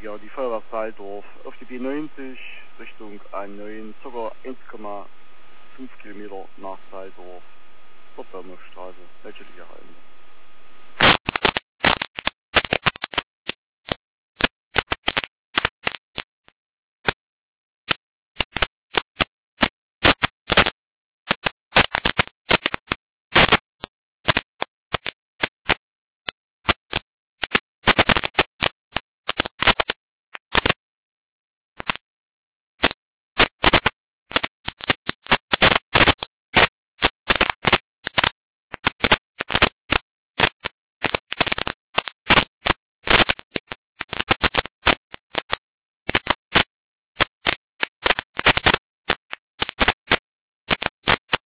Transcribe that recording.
ja, die Feuerwehr Seildorf auf die B90 Richtung A9, ca. 1,5 Kilometer nach Seildorf, Potsdamer Straße, welche Heim.